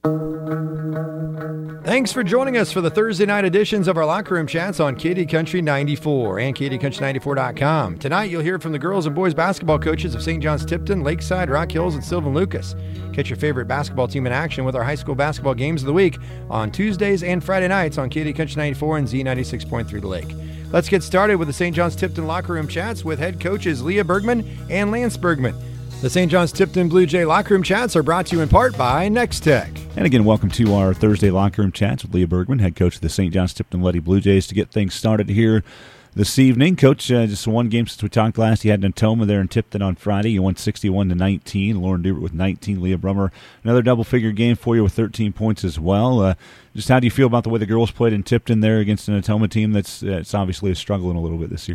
Thanks for joining us for the Thursday night editions of our Locker Room Chats on KD Country 94 and KDCountry94.com. Tonight, you'll hear from the girls and boys basketball coaches of St. John's Tipton, Lakeside, Rock Hills, and Sylvan Lucas. Catch your favorite basketball team in action with our high school basketball games of the week on Tuesdays and Friday nights on KD Country 94 and Z96.3 The Lake. Let's get started with the St. John's Tipton Locker Room Chats with head coaches Leah Bergman and Lance Bergman. The St. John's Tipton Blue Jay Locker Room Chats are brought to you in part by Next Tech. And again, welcome to our Thursday Locker Room Chats with Leah Bergman, head coach of the St. John's Tipton Lady Blue Jays, to get things started here this evening. Coach, just one game since we talked last. You had Natoma there in Tipton on Friday. You won 61-19. Lauren Dubert with 19. Leah Brummer, another double-figure game for you with 13 points as well. Just how do you feel about the way the girls played in Tipton there against a Natoma team that's obviously struggling a little bit this year?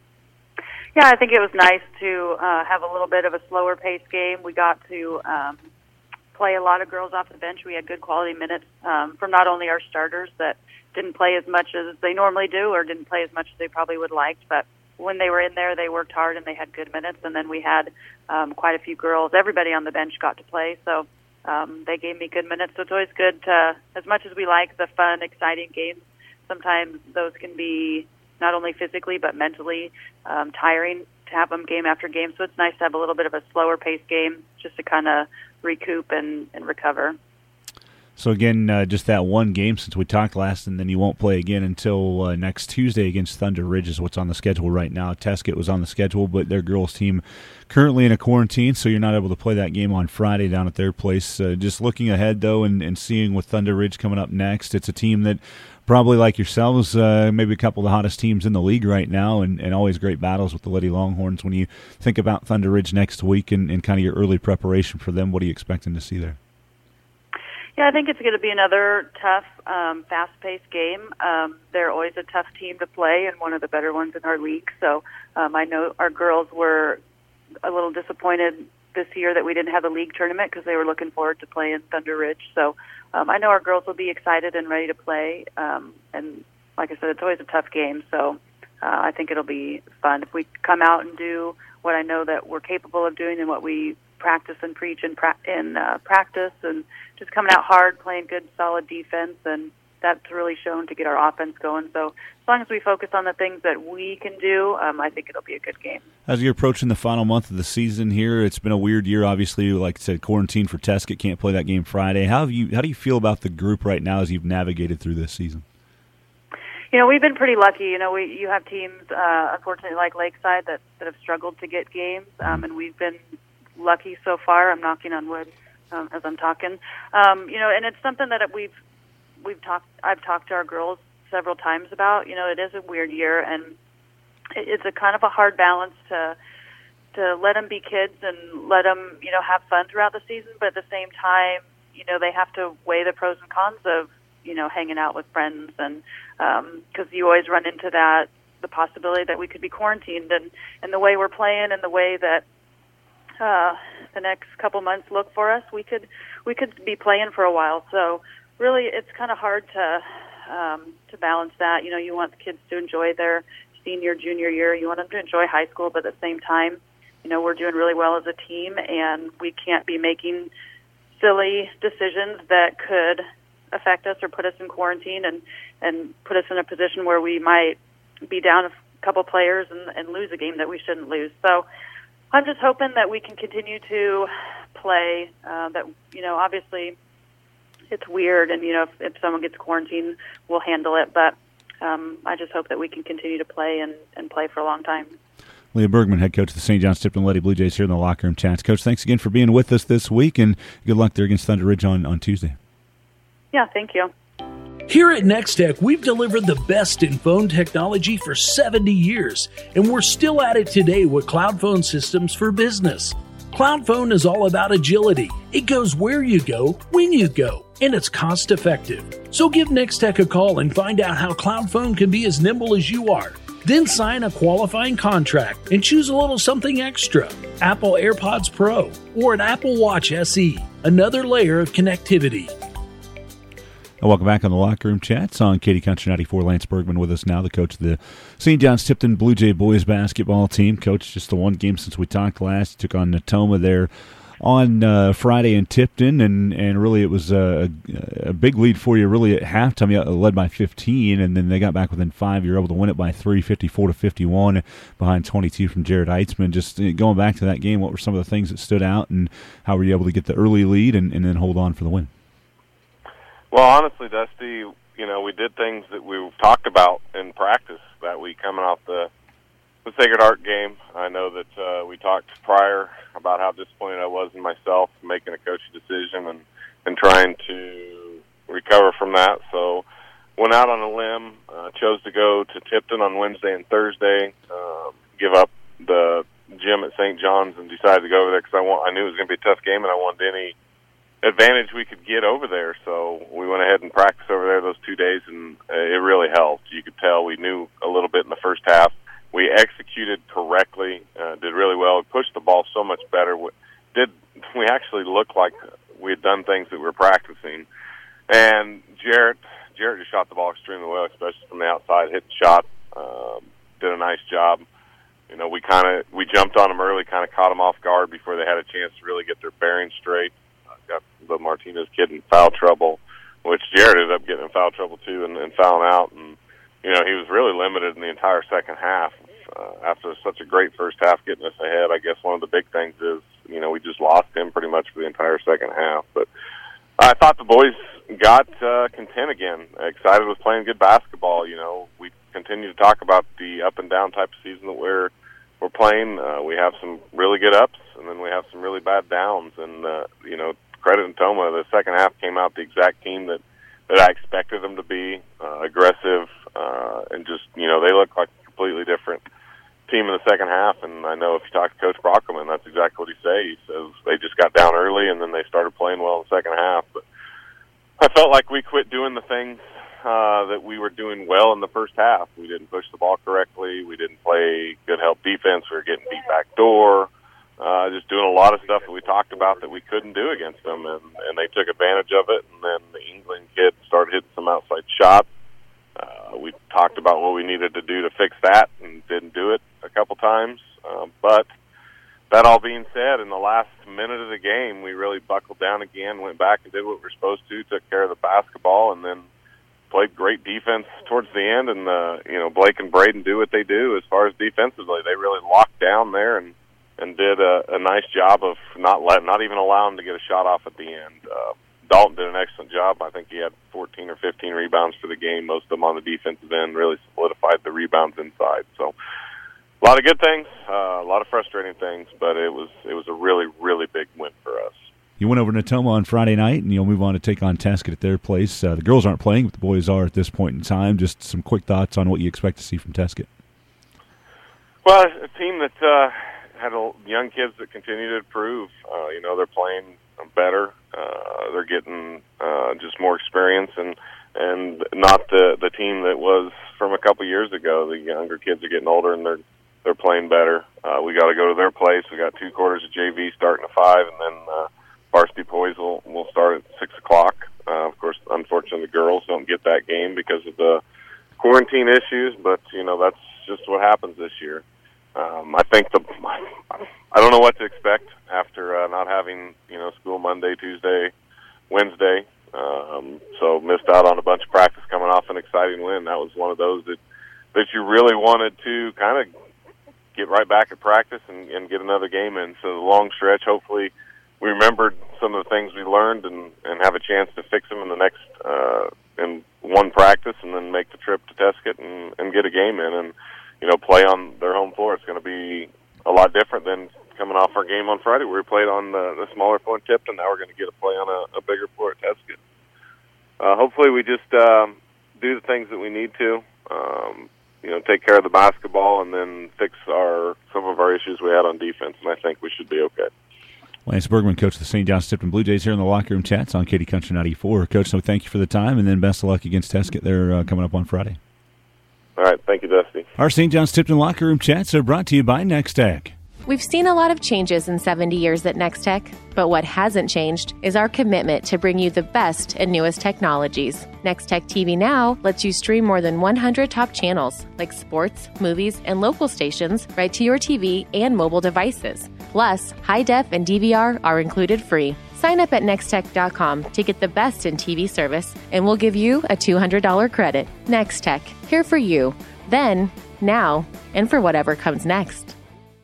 Yeah, I think it was nice to have a little bit of a slower-paced game. We got to play a lot of girls off the bench. We had good quality minutes from not only our starters that didn't play as much as they normally do or didn't play as much as they probably would have liked, but when they were in there, they worked hard and they had good minutes. And then we had quite a few girls. Everybody on the bench got to play, so they gave me good minutes. So it's always good to, as much as we like the fun, exciting games, sometimes those can be not only physically but mentally tiring to have them game after game. So it's nice to have a little bit of a slower-paced game just to kind of recoup and recover. So again, just that one game since we talked last, and then you won't play again until next Tuesday against Thunder Ridge is what's on the schedule right now. Tesket was on the schedule, but their girls team currently in a quarantine, so you're not able to play that game on Friday down at their place. Just looking ahead, though, and seeing with Thunder Ridge coming up next, it's a team that probably like yourselves, maybe a couple of the hottest teams in the league right now, and always great battles with the Lady Longhorns. When you think about Thunder Ridge next week and kind of your early preparation for them, what are you expecting to see there? Yeah, I think it's going to be another tough, fast-paced game. They're always a tough team to play and one of the better ones in our league. So I know our girls were a little disappointed this year that we didn't have a league tournament because they were looking forward to playing Thunder Ridge. So I know our girls will be excited and ready to play. And like I said, it's always a tough game. So I think it'll be fun. If we come out and do what I know that we're capable of doing and what we practice and preach in practice and just coming out hard, playing good, solid defense, and that's really shown to get our offense going. So as long as we focus on the things that we can do, I think it'll be a good game. As you're approaching the final month of the season here, it's been a weird year, obviously. Like I said, quarantine for Tesket, can't play that game Friday. How do you feel about the group right now as you've navigated through this season? You know, we've been pretty lucky. You know, you have teams, unfortunately, like Lakeside that have struggled to get games, and we've been lucky so far. I'm knocking on wood as I'm talking. You know, and it's something that I've talked to our girls several times about. You know, it is a weird year, and it's a kind of a hard balance to let them be kids and let them, you know, have fun throughout the season, but at the same time, you know, they have to weigh the pros and cons of, you know, hanging out with friends, and because you always run into the possibility that we could be quarantined, and the way we're playing and the way that the next couple months look for us, we could be playing for a while. So really, it's kind of hard to balance that. You know, you want the kids to enjoy their senior, junior year. You want them to enjoy high school, but at the same time, you know, we're doing really well as a team, and we can't be making silly decisions that could affect us or put us in quarantine and put us in a position where we might be down a couple players and lose a game that we shouldn't lose. So I'm just hoping that we can continue to play, that, you know, obviously it's weird, and, you know, if someone gets quarantined, we'll handle it, but I just hope that we can continue to play and play for a long time. Leah Bergman, head coach of the St. John's Tipton Lady Blue Jays here in the Locker Room Chats. Coach, thanks again for being with us this week, and good luck there against Thunder Ridge on Tuesday. Yeah, thank you. Here at Nextech, we've delivered the best in phone technology for 70 years, and we're still at it today with cloud phone systems for business. Cloud phone is all about agility. It goes where you go, when you go, and it's cost effective. So give Nextech a call and find out how cloud phone can be as nimble as you are. Then sign a qualifying contract and choose a little something extra. Apple AirPods Pro or an Apple Watch SE. Another layer of connectivity. Welcome back on the Locker Room Chats on KD Country 94. Lance Bergman with us now, the coach of the St. John's Tipton Blue Jay boys basketball team. Coach, just the one game since we talked last. You took on Natoma there on Friday in Tipton, and really it was a big lead for you really at halftime. You led by 15, and then they got back within 5. You were able to win it by 3, 54-51, behind 22 from Jared Eitzman. Just going back to that game, what were some of the things that stood out, and how were you able to get the early lead and then hold on for the win? Well, honestly, Dusty, we did things that we've talked about in practice that week coming off the Sacred Heart game. I know that we talked prior about how disappointed I was in myself making a coaching decision and trying to recover from that. So went out on a limb, chose to go to Tipton on Wednesday and Thursday, give up the gym at St. John's and decided to go over there because I knew it was going to be a tough game and I wanted any advantage we could get over there. So we went ahead and practiced over there those 2 days, and it really helped. You could tell we knew a little bit in the first half. We executed correctly, did really well. We pushed the ball so much better. We actually looked like we had done things that we were practicing. And Jarrett just shot the ball extremely well, especially from the outside, hit the shot, did a nice job. We jumped on them early, kind of caught them off guard before they had a chance to really get their bearings straight. Got the Martinez kid in foul trouble, which Jared ended up getting in foul trouble too and fouling out. And, he was really limited in the entire second half. After such a great first half getting us ahead, I guess one of the big things is, we just lost him pretty much for the entire second half. But I thought the boys got content again, excited with playing good basketball. We continue to talk about the up and down type of season that we're playing. We have some really good ups, and then we have some really bad downs. And, credit in Toma, the second half came out the exact team that I expected them to be, aggressive, and just, they look like a completely different team in the second half. And I know if you talk to Coach Brockelman, that's exactly what he says. He says they just got down early, and then they started playing well in the second half. But I felt like we quit doing the things that we were doing well in the first half. We didn't push the ball correctly. We didn't play good help defense. We were getting beat back door. Just doing a lot of stuff that we talked about that we couldn't do against them, and they took advantage of it. And then the England kid started hitting some outside shots. We talked about what we needed to do to fix that and didn't do it a couple times. But that all being said, in the last minute of the game, we really buckled down again, went back and did what we were supposed to, took care of the basketball, and then played great defense towards the end. And, Blake and Braden do what they do as far as defensively. They really locked down there and did a nice job of not even allowing them to get a shot off at the end. Dalton did an excellent job. I think he had 14 or 15 rebounds for the game, most of them on the defensive end, really solidified the rebounds inside. So a lot of good things, a lot of frustrating things, but it was a really, really big win for us. You went over to Natoma on Friday night, and you'll move on to take on Tesket at their place. The girls aren't playing, but the boys are at this point in time. Just some quick thoughts on what you expect to see from Tesket. Well, a team that had young kids that continue to improve. They're playing better. They're getting just more experience and not the team that was from a couple years ago. The younger kids are getting older and they're playing better. We got to go to their place. We got 2 quarters of JV starting at 5, and then varsity boys will start at 6 o'clock. Of course, unfortunately, the girls don't get that game because of the quarantine issues, but that's just what happens this year. I think I don't know what to expect after not having school Monday, Tuesday, Wednesday. So missed out on a bunch of practice coming off an exciting win. That was one of those that you really wanted to kind of get right back at practice and get another game in. So the long stretch, hopefully we remembered some of the things we learned and have a chance to fix them in the next in one practice, and then make the trip to Tesket and get a game in and play on their home floor. It's going to be a lot different than coming off our game on Friday where we played on the smaller floor in Tipton. Now we're going to get a play on a bigger floor at Tesket. Hopefully we just do the things that we need to, take care of the basketball and then fix some of our issues we had on defense, and I think we should be okay. Lance Bergman, coach of the St. John's Tipton Blue Jays, here in the locker room chats on Katy Country 94. Coach, so thank you for the time, and then best of luck against Tesket. They're coming up on Friday. All right, thank you, Dusty. Our St. John's Tipton locker room chats are brought to you by Nextech. We've seen a lot of changes in 70 years at Nextech, but what hasn't changed is our commitment to bring you the best and newest technologies. Nextech TV Now lets you stream more than 100 top channels, like sports, movies, and local stations, right to your TV and mobile devices. Plus, high def and DVR are included free. Sign up at nextech.com to get the best in TV service, and we'll give you a $200 credit. Nextech, here for you, then, now, and for whatever comes next.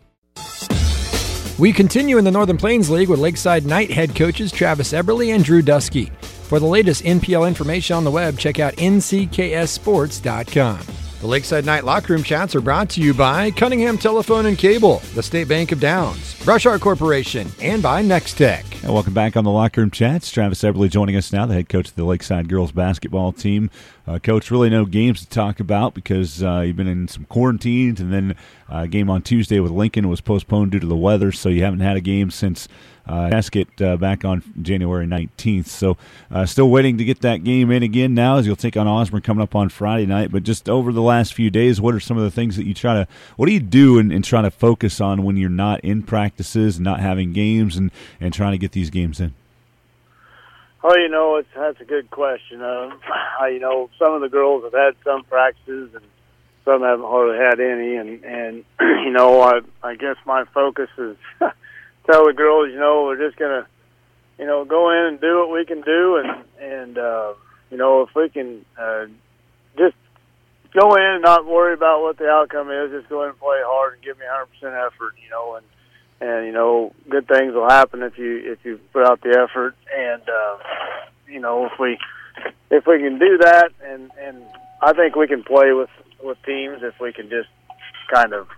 We continue in the Northern Plains League with Lakeside Knight head coaches Travis Eberly and Drew Dusky. For the latest NPL information on the web, check out ncksports.com. The Lakeside Knight Locker Room Chats are brought to you by Cunningham Telephone and Cable, the State Bank of Downs, Brush Art Corporation, and by Nextech. And welcome back on the Locker Room Chats. Travis Eberly joining us now, the head coach of the Lakeside girls basketball team. Coach, really no games to talk about because you've been in some quarantines, and then a game on Tuesday with Lincoln was postponed due to the weather, so you haven't had a game since Tesket back on January 19th. So still waiting to get that game in again now as you'll take on Osborne coming up on Friday night. But just over the last few days, what are some of the things that you what do you do and try to focus on when you're not in practices, not having games, and trying to get these games in? Oh, that's a good question. Some of the girls have had some practices and some haven't hardly had any. And I guess my focus is tell the girls, we're just going to, go in and do what we can do. And if we can just go in and not worry about what the outcome is, just go in and play hard and give me 100% effort, and good things will happen if you put out the effort. And, if we can do that, and I think we can play with teams if we can just kind of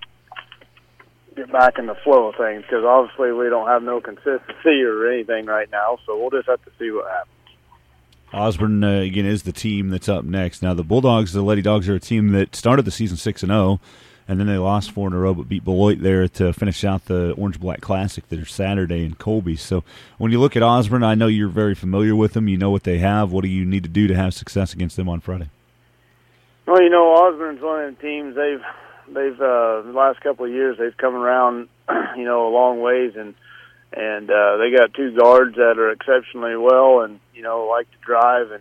get back in the flow of things, because obviously we don't have no consistency or anything right now, so we'll just have to see what happens. Osborne, again, is the team that's up next. Now, the Bulldogs, the Lady Dogs, are a team that started the season 6-0, and then they lost 4 in a row but beat Beloit there to finish out the Orange-Black Classic there Saturday in Colby. So when you look at Osborne, I know you're very familiar with them. You know what they have. What do you need to do to have success against them on Friday? Well, Osborne's one of the teams they've the last couple of years they've come around, a long ways, and they got 2 guards that are exceptionally well and like to drive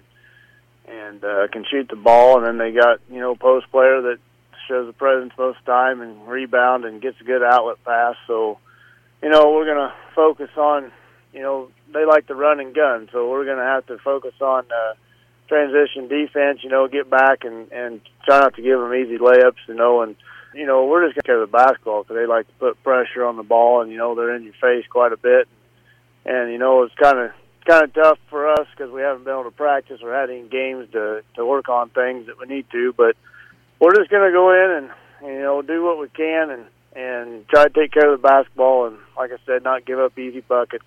and can shoot the ball, and then they got post player that shows a presence most of the time and rebound and gets a good outlet pass. So we're gonna focus on they like to run and gun, so we're gonna have to focus on transition defense, get back and try not to give them easy layups, and we're just going to care of the basketball because they like to put pressure on the ball, and, they're in your face quite a bit. And, it's kind of tough for us because we haven't been able to practice or had any games to work on things that we need to. But we're just going to go in and, do what we can and try to take care of the basketball and, like I said, not give up easy buckets.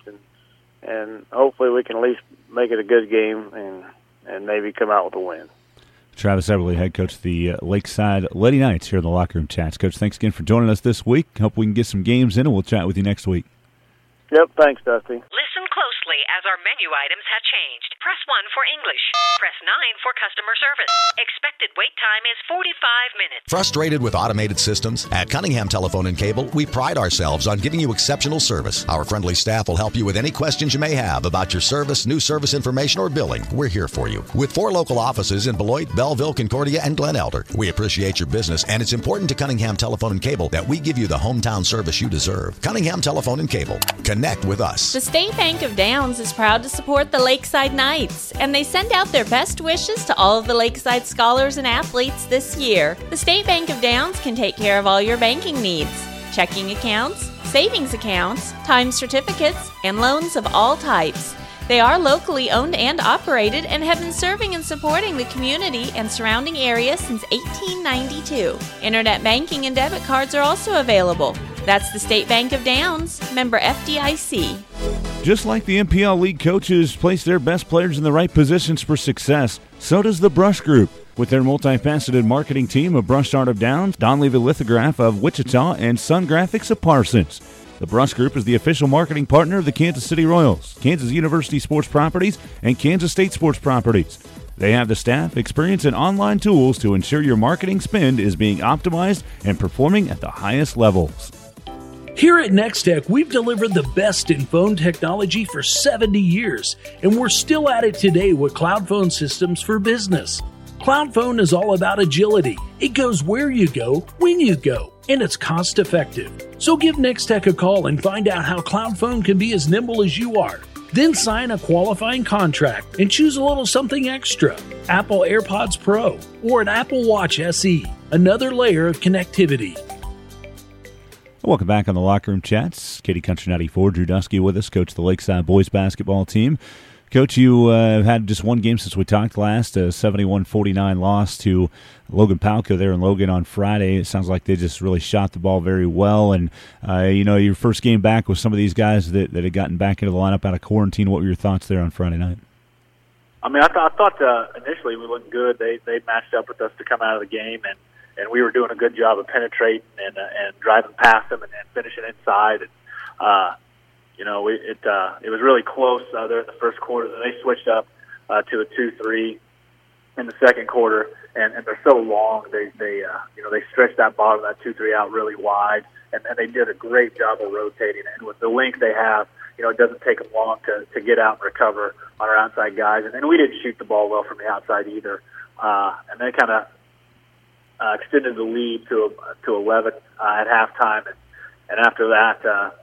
And hopefully we can at least make it a good game and maybe come out with a win. Travis Eberly, head coach of the Lakeside Lady Knights here in the Locker Room Chats. Coach, thanks again for joining us this week. Hope we can get some games in, and we'll chat with you next week. Yep, thanks, Dusty. Listen closely as our menu items have changed. Press 1 for English. Press 9 for customer service. Expected wait time is 45 minutes. Frustrated with automated systems? At Cunningham Telephone and Cable, we pride ourselves on giving you exceptional service. Our friendly staff will help you with any questions you may have about your service, new service information, or billing. We're here for you. With 4 local offices in Beloit, Belleville, Concordia, and Glen Elder, we appreciate your business, and it's important to Cunningham Telephone and Cable that we give you the hometown service you deserve. Cunningham Telephone and Cable. Connect with us. The State Bank of Downs is proud to support the Lakeside Knights, and they send out their best wishes to all of the Lakeside scholars and athletes this year. The State Bank of Downs can take care of all your banking needs: checking accounts, savings accounts, time certificates, and loans of all types. They are locally owned and operated and have been serving and supporting the community and surrounding area since 1892. Internet banking and debit cards are also available. That's the State Bank of Downs, member FDIC. Just like the MPL League coaches place their best players in the right positions for success, so does the Brush Group. With their multifaceted marketing team of Brush Art of Downs, Don Levy Lithograph of Wichita, and Sun Graphics of Parsons. The Brush Group is the official marketing partner of the Kansas City Royals, Kansas University Sports Properties, and Kansas State Sports Properties. They have the staff, experience, and online tools to ensure your marketing spend is being optimized and performing at the highest levels. Here at Nextech, we've delivered the best in phone technology for 70 years, and we're still at it today with cloud phone systems for business. Cloud phone is all about agility. It goes where you go, when you go. and it's cost effective. So give Nextech a call and find out how Cloud Phone can be as nimble as you are. Then sign a qualifying contract and choose a little something extra. Apple AirPods Pro or an Apple Watch SE. Another layer of connectivity. Welcome back on the Locker Room Chats. Katy Country 94, Drew Dusky with us, coach of the Lakeside boys basketball team. Coach, you had just one game since we talked last, a 71-49 loss to Logan Palco there in Logan on Friday. It sounds like they just really shot the ball very well. And, your first game back with some of these guys that had gotten back into the lineup out of quarantine. What were your thoughts there on Friday night? I mean, I thought initially we looked good. They matched up with us to come out of the game, and we were doing a good job of penetrating and driving past them and finishing inside. And, it was really close there in the first quarter. Then they switched up to a 2-3 in the second quarter, and they're so long. They stretched that bottom of that 2-3 out really wide, and they did a great job of rotating. And with the length they have, it doesn't take them long to get out and recover on our outside guys. And we didn't shoot the ball well from the outside either. And they kind of extended the lead to 11 at halftime, and after that,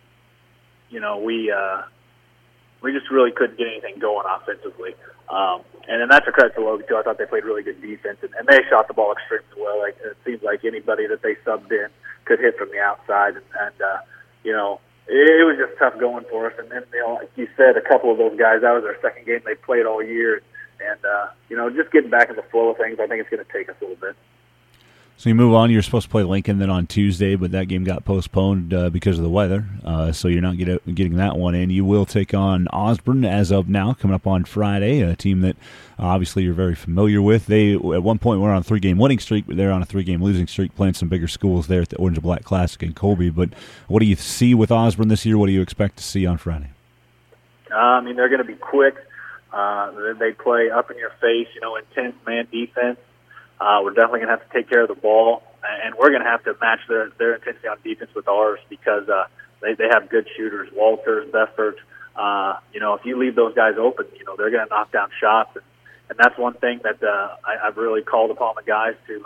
we just really couldn't get anything going offensively. And then that's a credit to Logan too. I thought they played really good defense, and they shot the ball extremely well. Like, it seems like anybody that they subbed in could hit from the outside, and it was just tough going for us. And then, like you said, a couple of those guys, that was their second game they played all year, and just getting back in the flow of things, I think it's going to take us a little bit. So you move on. You're supposed to play Lincoln then on Tuesday, but that game got postponed because of the weather. So you're not getting that one in. You will take on Osborne as of now, coming up on Friday, a team that obviously you're very familiar with. They, at one point, were on a 3-game winning streak, but they're on a 3-game losing streak, playing some bigger schools there at the Orange and Black Classic in Colby. But what do you see with Osborne this year? What do you expect to see on Friday? They're going to be quick. They play up in your face, intense man defense. We're definitely going to have to take care of the ball, and we're going to have to match their intensity on defense with ours because they have good shooters, Walters, Beffert. If you leave those guys open, they're going to knock down shots, and that's one thing that I've really called upon the guys to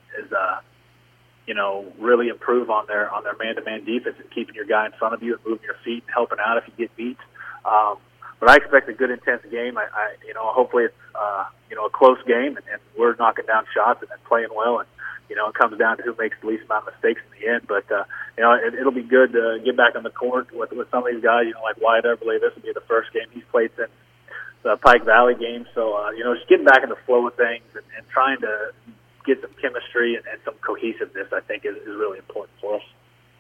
really improve on their man-to-man defense and keeping your guy in front of you and moving your feet and helping out if you get beat. But I expect a good, intense game. Hopefully it's a close game, and we're knocking down shots and playing well, and it comes down to who makes the least amount of mistakes in the end. But it'll be good to get back on the court with some of these guys. Like Wyatt Everly, this will be the first game he's played since the Pike Valley game. So just getting back in the flow of things and trying to get some chemistry and some cohesiveness, I think, is really important for us.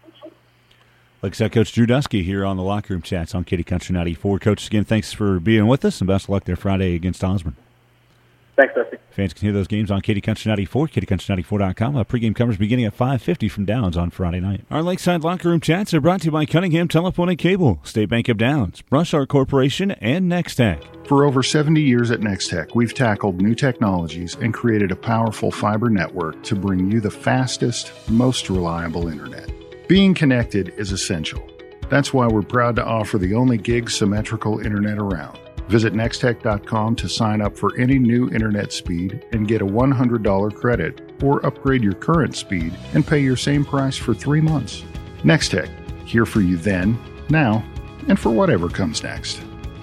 Like I said, Coach Drew Dusky here on the Locker Room Chats on Katy Country 94. Coach, again, thanks for being with us, and best of luck there Friday against Osborne. Thanks, Dusty. Fans can hear those games on Katy Country 94, KatyCountry94.com. Pregame coverage beginning at 5:50 from Downs on Friday night. Our Lakeside Locker Room Chats are brought to you by Cunningham Telephone and Cable, State Bank of Downs, Brushart Corporation, and Nextech. For over 70 years at Nextech, we've tackled new technologies and created a powerful fiber network to bring you the fastest, most reliable internet. Being connected is essential. That's why we're proud to offer the only gig symmetrical internet around. Visit Nextech.com to sign up for any new internet speed and get a $100 credit, or upgrade your current speed and pay your same price for 3 months. Nextech, here for you then, now, and for whatever comes next.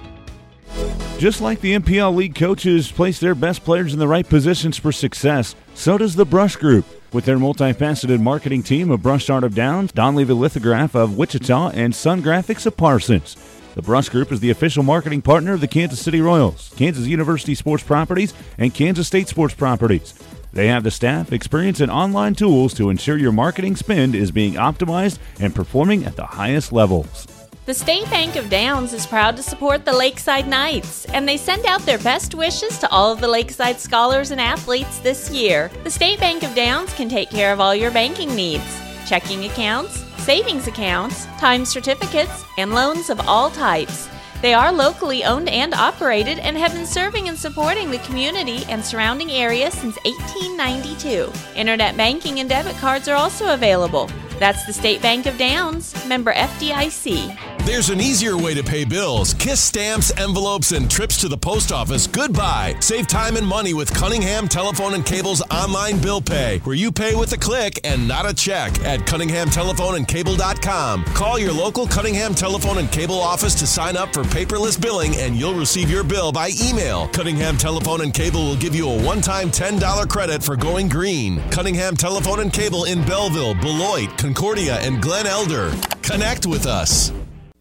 Just like the MPL League coaches place their best players in the right positions for success, so does the Brush Group. With their multifaceted marketing team of Brush Art of Downs, Don Levy Lithograph of Wichita, and Sun Graphics of Parsons. The Brush Group is the official marketing partner of the Kansas City Royals, Kansas University Sports Properties, and Kansas State Sports Properties. They have the staff, experience, and online tools to ensure your marketing spend is being optimized and performing at the highest levels. The State Bank of Downs is proud to support the Lakeside Knights, and they send out their best wishes to all of the Lakeside scholars and athletes this year. The State Bank of Downs can take care of all your banking needs: checking accounts, savings accounts, time certificates, and loans of all types. They are locally owned and operated and have been serving and supporting the community and surrounding area since 1892. Internet banking and debit cards are also available. That's the State Bank of Downs, member FDIC. There's an easier way to pay bills. Kiss stamps, envelopes, and trips to the post office. Goodbye. Save time and money with Cunningham Telephone and Cable's online bill pay, where you pay with a click and not a check at CunninghamTelephoneandCable.com. Call your local Cunningham Telephone and Cable office to sign up for paperless billing, and you'll receive your bill by email. Cunningham Telephone and Cable will give you a one-time $10 credit for going green. Cunningham Telephone and Cable in Belleville, Beloit, Concordia, and Glen Elder. Connect with us.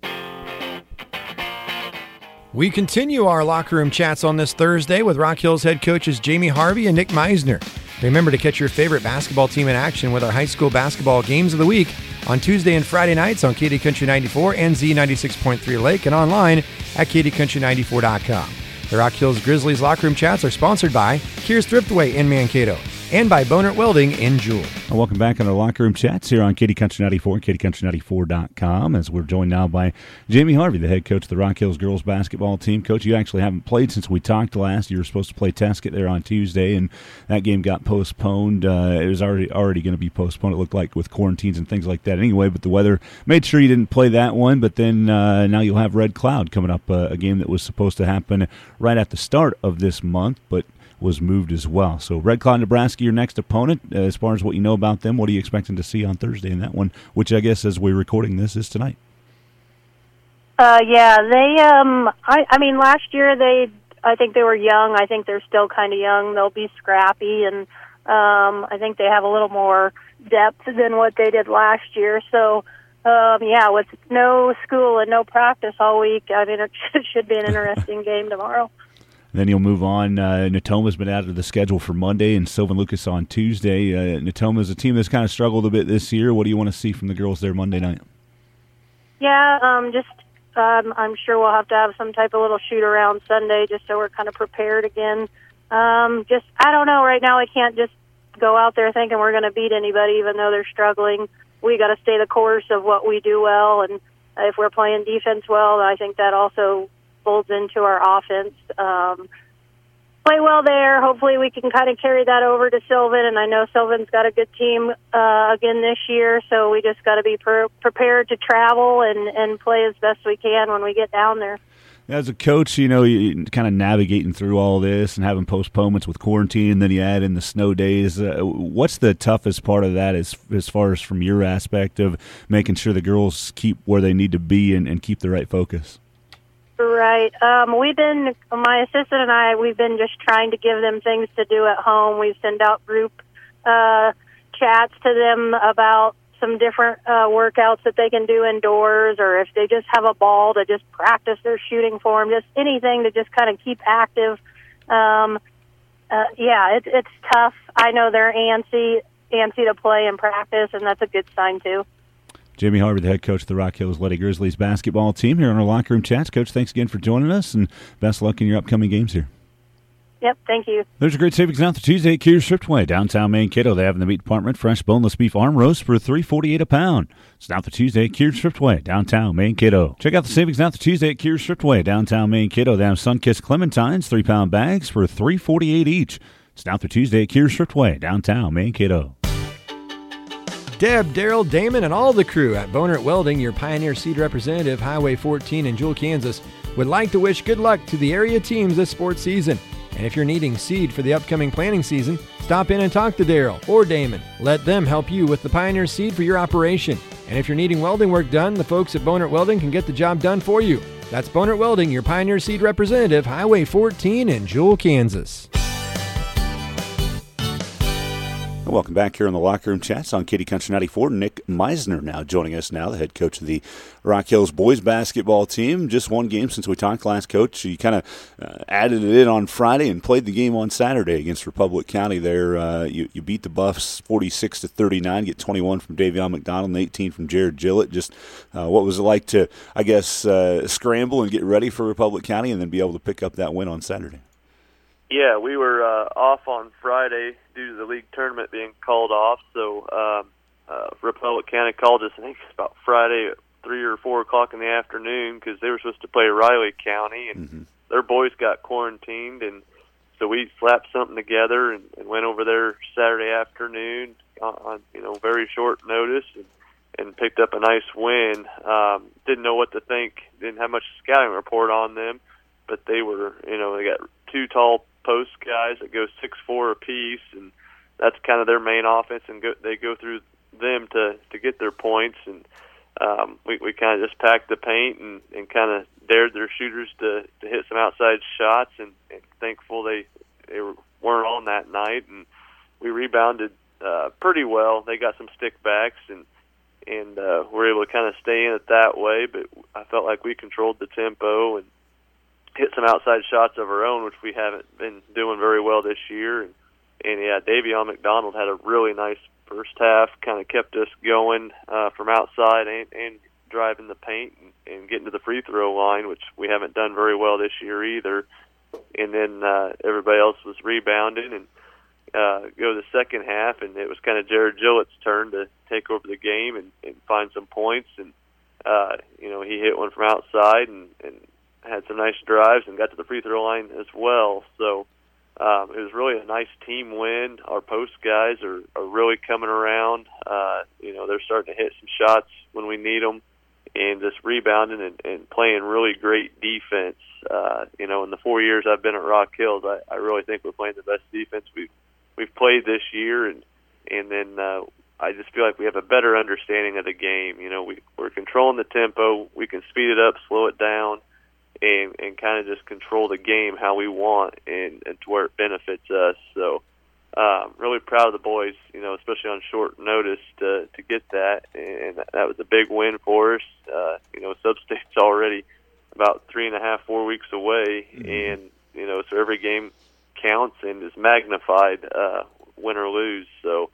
We continue our locker room chats on this Thursday with Rock Hills head coaches Jamie Harvey and Nick Meisner. Remember to catch your favorite basketball team in action with our high school basketball games of the week on Tuesday and Friday nights on KD Country 94 and Z96.3 Lake and online at KDCountry94.com. The Rock Hills Grizzlies locker room chats are sponsored by Kears Thriftway in Mankato and by Bonert Welding in Jewel. Welcome back on our locker room chats here on KD Country 94, KDCountry94.com, as we're joined now by Jamie Harvey, the head coach of the Rock Hills girls basketball team. Coach, you actually haven't played since we talked last. You were supposed to play Tesket there on Tuesday, and that game got postponed. It was already going to be postponed, it looked like, with quarantines and things like that anyway, but the weather made sure you didn't play that one. But then now you'll have Red Cloud coming up, a game that was supposed to happen right at the start of this month, but was moved as well. So Red Cloud, Nebraska, your next opponent. As far as what you know about them, what are you expecting to see on Thursday in that one, which I guess as we're recording this is tonight? Yeah, they, I mean, last year I think they were young. I think they're still kind of young. They'll be scrappy, and I think they have a little more depth than what they did last year. So, yeah, with no school and no practice all week, I mean, it should be an interesting game tomorrow. Then you'll move on. Natoma's been out of the schedule for Monday, and Sylvan Lucas on Tuesday. Natoma's a team that's kind of struggled a bit this year. What do you want to see from the girls there Monday night? Yeah, I'm sure we'll have to have some type of little shoot around Sunday just so we're kind of prepared again. I don't know. Right now I can't just go out there thinking we're going to beat anybody even though they're struggling. We got to stay the course of what we do well, and if we're playing defense well, I think that also folds into our offense. Play well there. Hopefully we can kind of carry that over to Sylvan, and I know Sylvan's got a good team again this year, so we just got to be prepared to travel and play as best we can when we get down there. As a coach, you kind of navigating through all this and having postponements with quarantine, and then you add in the snow days. What's the toughest part of that as far as from your aspect of making sure the girls keep where they need to be and keep the right focus? Right. My assistant and I, we've been just trying to give them things to do at home. We send out group chats to them about some different workouts that they can do indoors, or if they just have a ball to just practice their shooting form, just anything to just kind of keep active. Yeah, it's tough. I know they're antsy to play and practice, and that's a good sign too. Jamie Harvey, the head coach of the Rock Hills Lady Grizzlies basketball team, here on our locker room chats. Coach, thanks again for joining us, and best of luck in your upcoming games here. Yep, thank you. There's a great savings now for Tuesday at Kears Thriftway, downtown Mankato. They have in the meat department fresh boneless beef arm roast for $3.48 a pound. It's now for Tuesday at Kears Thriftway, downtown Mankato. Check out the savings now for Tuesday at Kears Thriftway, downtown Mankato. They have Sunkist Clementines, 3-pound bags for $3.48 each. It's now for Tuesday at Kears Thriftway, downtown Mankato. Deb, Daryl, Damon, and all the crew at Bonert Welding, your Pioneer Seed representative, Highway 14 in Jewel, Kansas, would like to wish good luck to the area teams this sports season. And if you're needing seed for the upcoming planting season, stop in and talk to Daryl or Damon. Let them help you with the Pioneer Seed for your operation. And if you're needing welding work done, the folks at Bonert Welding can get the job done for you. That's Bonert Welding, your Pioneer Seed representative, Highway 14 in Jewel, Kansas. Welcome back here on the Locker Room Chats on KD Country 94. Nick Meisner now joining us now, the head coach of the Rock Hills boys basketball team. Just one game since we talked last, Coach. You kind of added it in on Friday and played the game on Saturday against Republic County there. You beat the Buffs 46-39, get 21 from Davion McDonald and 18 from Jared Gillett. Just what was it like to, I guess, scramble and get ready for Republic County and then be able to pick up that win on Saturday? Yeah, we were off on Friday due to the league tournament being called off. So Republic County called us, I think it's about Friday at 3 or 4 o'clock in the afternoon because they were supposed to play Riley County, and their boys got quarantined. And so we slapped something together and went over there Saturday afternoon on very short notice and picked up a nice win. Didn't know what to think. Didn't have much scouting report on them, but they were, they got 2 tall post guys that go 6'4" apiece, and that's kind of their main offense, and they go through them to get their points. And we kind of just packed the paint and kind of dared their shooters to hit some outside shots, and thankful they weren't on that night, and we rebounded pretty well. They got some stick backs, and were able to kind of stay in it that way, but I felt like we controlled the tempo and hit some outside shots of our own, which we haven't been doing very well this year. And yeah, Davion McDonald had a really nice first half, kind of kept us going from outside and driving the paint and getting to the free throw line, which we haven't done very well this year either. And then everybody else was rebounding, and go to the second half, and it was kind of Jared Gillett's turn to take over the game and find some points. And he hit one from outside and had some nice drives and got to the free throw line as well. So it was really a nice team win. Our post guys are really coming around. They're starting to hit some shots when we need them, and just rebounding and playing really great defense. In the 4 years I've been at Rock Hills, I really think we're playing the best defense we've played this year, and then I just feel like we have a better understanding of the game. We're controlling the tempo. We can speed it up, slow it down, and kind of just control the game how we want and to where it benefits us. So really proud of the boys, especially on short notice to get that, and that was a big win for us. Sub-State's already about 3.5, 4 weeks away, and so every game counts and is magnified, win or lose. So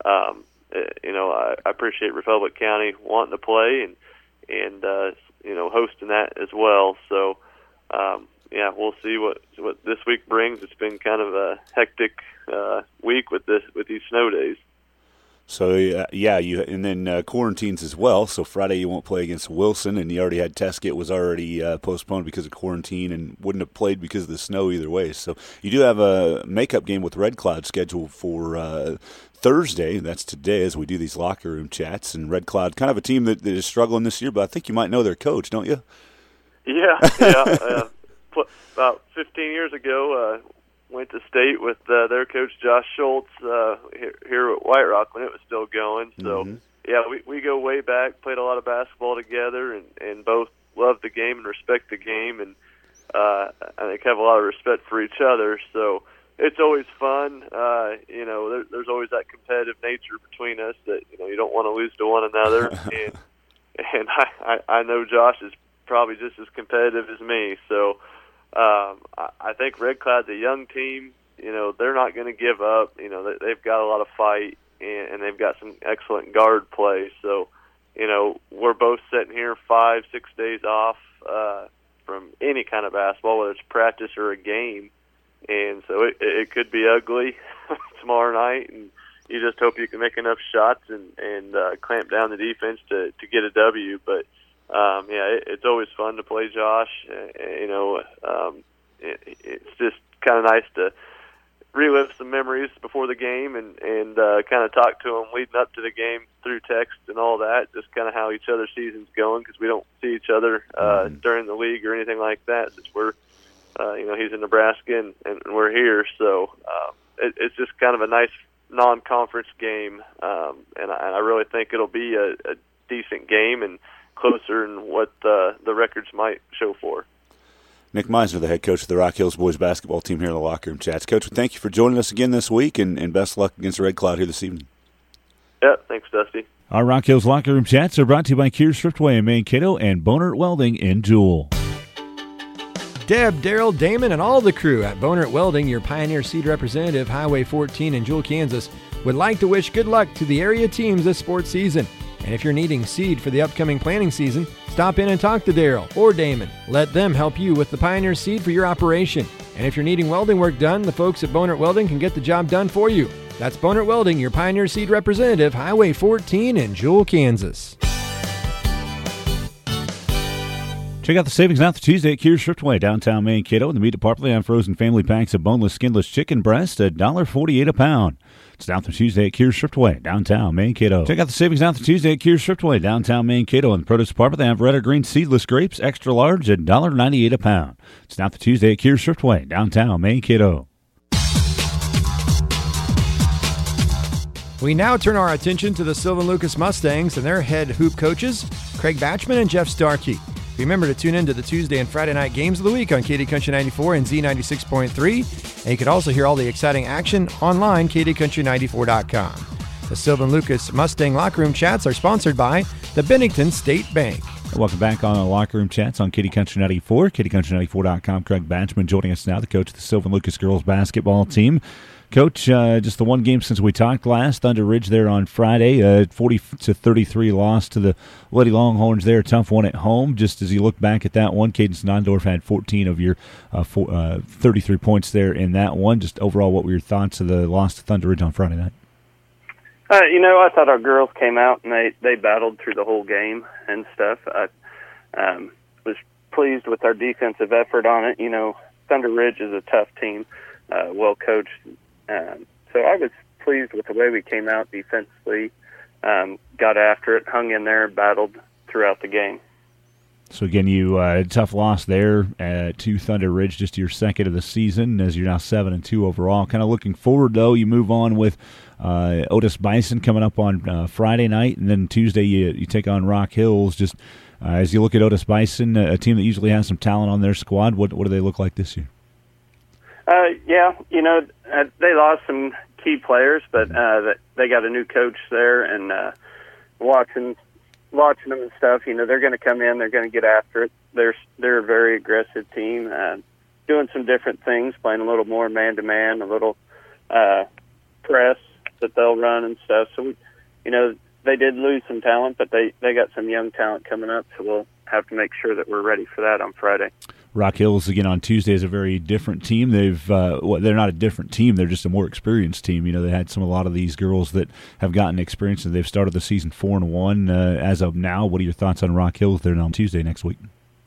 I appreciate Republic County wanting to play and hosting that as well. So we'll see what this week brings. It's been kind of a hectic week with these snow days. So, and then quarantines as well. So Friday you won't play against Wilson, and you already had Teskett was already postponed because of quarantine and wouldn't have played because of the snow either way. So you do have a makeup game with Red Cloud scheduled for Thursday. That's today as we do these locker room chats. And Red Cloud, kind of a team that is struggling this year, but I think you might know their coach, don't you? Yeah. About 15 years ago, went to state with their coach Josh Schultz here at White Rock when it was still going. So we go way back. Played a lot of basketball together, and both love the game and respect the game, and I think have a lot of respect for each other. So it's always fun. There's always that competitive nature between us that you don't want to lose to one another, and I know Josh is probably just as competitive as me. So. I think Red Cloud's a young team. They're not going to give up. They've got a lot of fight, and they've got some excellent guard play. So, we're both sitting here 5-6 days off from any kind of basketball, whether it's practice or a game. And so it could be ugly tomorrow night, and you just hope you can make enough shots and clamp down the defense to get a W. But it's always fun to play Josh. It's just kind of nice to relive some memories before the game and kind of talk to him leading up to the game through text and all that, just kind of how each other's season's going, because we don't see each other during the league or anything like that, since we're, he's in Nebraska and we're here. So it's just kind of a nice non-conference game, and I really think it'll be a decent game and closer than what the records might show for. Nick Meisner, the head coach of the Rock Hills boys basketball team here in the locker room chats. Coach, thank you for joining us again this week, and best of luck against Red Cloud here this evening. Yeah, thanks, Dusty. Our Rock Hills locker room chats are brought to you by Kears Thriftway in Mankato and Bonert Welding in Jewell. Deb, Daryl, Damon, and all the crew at Bonert Welding, your Pioneer Seed representative, Highway 14 in Jewell, Kansas, would like to wish good luck to the area teams this sports season. And if you're needing seed for the upcoming planting season, stop in and talk to Daryl or Damon. Let them help you with the Pioneer seed for your operation. And if you're needing welding work done, the folks at Bonert Welding can get the job done for you. That's Bonert Welding, your Pioneer Seed representative, Highway 14 in Jewell, Kansas. Check out the savings now for Tuesday at Kears Shiftway, downtown Mankato. In the meat department on frozen family packs of boneless, skinless chicken breast at $1.48 a pound. It's down through Tuesday at Kears Shiftway, downtown Mankato. Check out the savings now for Tuesday at Kears Shiftway, downtown Mankato. In the produce department, they have red or green seedless grapes, extra large at $1.98 a pound. It's down through Tuesday at Kears Shiftway, downtown Mankato. We now turn our attention to the Sylvan Lucas Mustangs and their head hoop coaches, Craig Batchman and Jeff Starkey. Remember to tune in to the Tuesday and Friday night games of the week on KD Country 94 and Z96.3. And you can also hear all the exciting action online, KDCountry94.com. The Sylvan Lucas Mustang Locker Room Chats are sponsored by the Bennington State Bank. Welcome back on the Locker Room Chats on KD Country 94, KDCountry94.com. Craig Batchman joining us now, the coach of the Sylvan Lucas girls basketball team. Coach, just the one game since we talked last, Thunder Ridge there on Friday, 40-33 loss to the Lady Longhorns there, tough one at home. Just as you look back at that one, Cadence Nondorf had 14 of your 33 points there in that one. Just overall, what were your thoughts of the loss to Thunder Ridge on Friday night? I thought our girls came out and they battled through the whole game and stuff. I was pleased with our defensive effort on it. Thunder Ridge is a tough team, well coached. So I was pleased with the way we came out defensively, got after it, hung in there, battled throughout the game. So again, you tough loss there to Thunder Ridge, just your second of the season, as you're now 7-2 overall. Kind of looking forward, though, you move on with Otis Bison coming up on Friday night, and then Tuesday you take on Rock Hills. Just as you look at Otis Bison, a team that usually has some talent on their squad, what do they look like this year? They lost some key players, but they got a new coach there, and watching them and stuff, they're going to come in, they're going to get after it. They're a very aggressive team, doing some different things, playing a little more man-to-man, a little press that they'll run and stuff. So, they did lose some talent, but they got some young talent coming up, so we'll have to make sure that we're ready for that on Friday. Rock Hills, again, on Tuesday is a very different team. They're not a different team. They're just a more experienced team. They had a lot of these girls that have gotten experience, and they've started the season 4-1 as of now. What are your thoughts on Rock Hills? They're on Tuesday next week.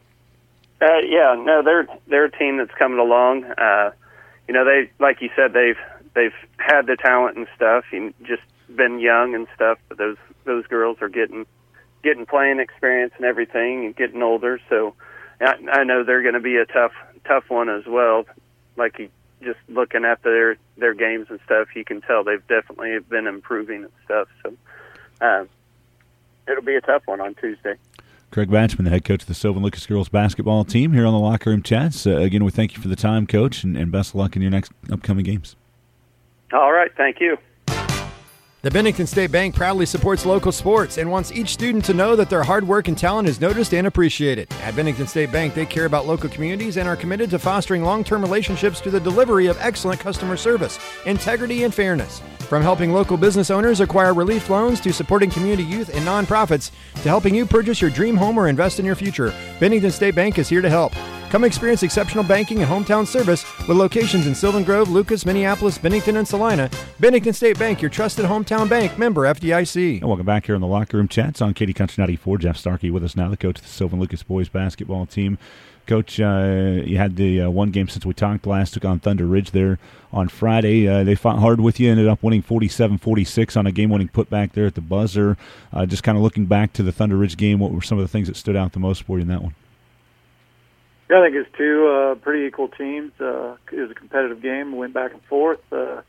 They're a team that's coming along. They, like you said, they've had the talent and stuff, and just been young and stuff. But those girls are getting playing experience and everything, and getting older. So I know they're going to be a tough one as well. Like just looking at their games and stuff, you can tell they've definitely been improving and stuff. So it'll be a tough one on Tuesday. Craig Batchman, the head coach of the Sylvan Lucas girls basketball team, here on the Locker Room Chats. Again, we thank you for the time, Coach, and best of luck in your next upcoming games. All right, thank you. The Bennington State Bank proudly supports local sports and wants each student to know that their hard work and talent is noticed and appreciated. At Bennington State Bank, they care about local communities and are committed to fostering long-term relationships through the delivery of excellent customer service, integrity, and fairness. From helping local business owners acquire relief loans to supporting community youth and nonprofits to helping you purchase your dream home or invest in your future, Bennington State Bank is here to help. Come experience exceptional banking and hometown service with locations in Sylvan Grove, Lucas, Minneapolis, Bennington, and Salina. Bennington State Bank, your trusted hometown bank, member FDIC. And welcome back here on the Locker Room Chats on KD Country 94. Jeff Starkey with us now, the coach of the Sylvan Lucas boys basketball team. Coach, you had the one game since we talked last, took on Thunder Ridge there on Friday. They fought hard with you, ended up winning 47-46 on a game-winning putback there at the buzzer. Just kind of looking back to the Thunder Ridge game, what were some of the things that stood out the most for you in that one? Yeah, I think it's two pretty equal teams. It was a competitive game, went back and forth.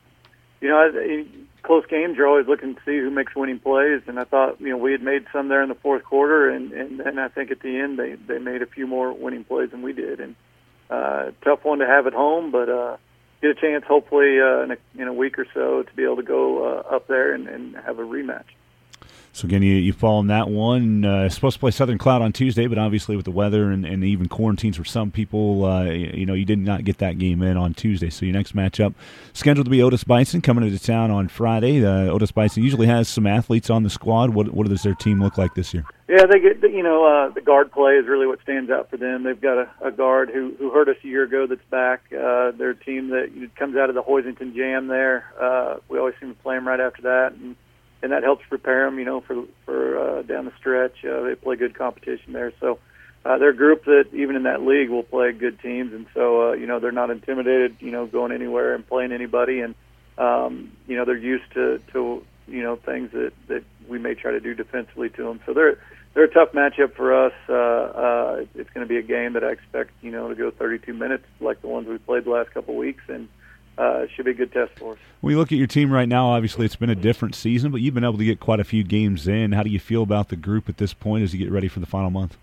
Close games, you're always looking to see who makes winning plays, and I thought, we had made some there in the fourth quarter, and then I think at the end they made a few more winning plays than we did. And tough one to have at home, but get a chance hopefully in a week or so to be able to go up there and have a rematch. So, again, you fall in that one. Supposed to play Southern Cloud on Tuesday, but obviously with the weather and even quarantines for some people, you did not get that game in on Tuesday. So your next matchup scheduled to be Otis Bison coming into town on Friday. Otis Bison usually has some athletes on the squad. What does their team look like this year? Yeah, they get the guard play is really what stands out for them. They've got a guard who hurt us a year ago that's back. They're a team that comes out of the Hoisington Jam there. We always seem to play them right after that, and that helps prepare them, for down the stretch. They play good competition there. So they're a group that even in that league will play good teams, and so they're not intimidated, going anywhere and playing anybody, and they're used to things that we may try to do defensively to them. So they're a tough matchup for us. It's going to be a game that I expect to go 32 minutes like the ones we played the last couple of weeks, and it should be a good test for us. When you look at your team right now, obviously it's been a different season, but you've been able to get quite a few games in. How do you feel about the group at this point as you get ready for the final month?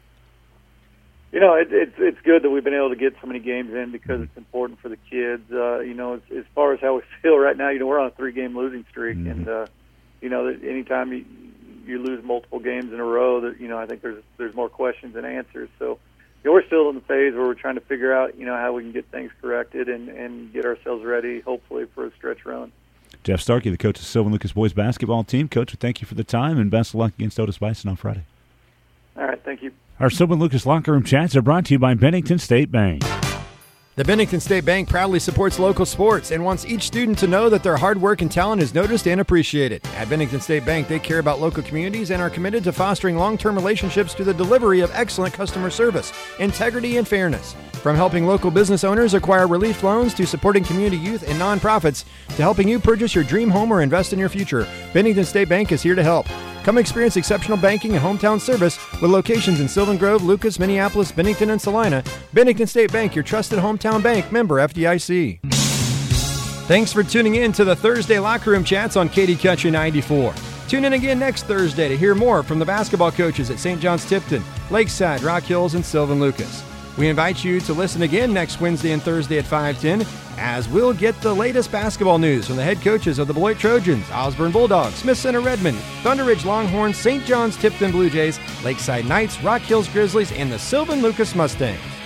It's good that we've been able to get so many games in because it's important for the kids. As far as how we feel right now, we're on a 3-game losing streak, and anytime you lose multiple games in a row, that I think there's more questions than answers. So we're still in the phase where we're trying to figure out how we can get things corrected and get ourselves ready, hopefully, for a stretch run. Jeff Starkey, the coach of the Sylvan Lucas boys basketball team. Coach, we thank you for the time and best of luck against Otis Bison on Friday. All right, thank you. Our Sylvan Lucas Locker Room Chats are brought to you by Bennington State Bank. The Bennington State Bank proudly supports local sports and wants each student to know that their hard work and talent is noticed and appreciated. At Bennington State Bank, they care about local communities and are committed to fostering long-term relationships through the delivery of excellent customer service, integrity, and fairness. From helping local business owners acquire relief loans to supporting community youth and nonprofits to helping you purchase your dream home or invest in your future, Bennington State Bank is here to help. Come experience exceptional banking and hometown service with locations in Sylvan Grove, Lucas, Minneapolis, Bennington, and Salina. Bennington State Bank, your trusted hometown bank, member FDIC. Thanks for tuning in to the Thursday Locker Room Chats on Katy Country 94. Tune in again next Thursday to hear more from the basketball coaches at St. John's Tipton, Lakeside, Rock Hills, and Sylvan Lucas. We invite you to listen again next Wednesday and Thursday at 5:10 as we'll get the latest basketball news from the head coaches of the Beloit Trojans, Osborne Bulldogs, Smith Center Redmond, Thunder Ridge Longhorns, St. John's Tipton Blue Jays, Lakeside Knights, Rock Hills Grizzlies, and the Sylvan Lucas Mustangs.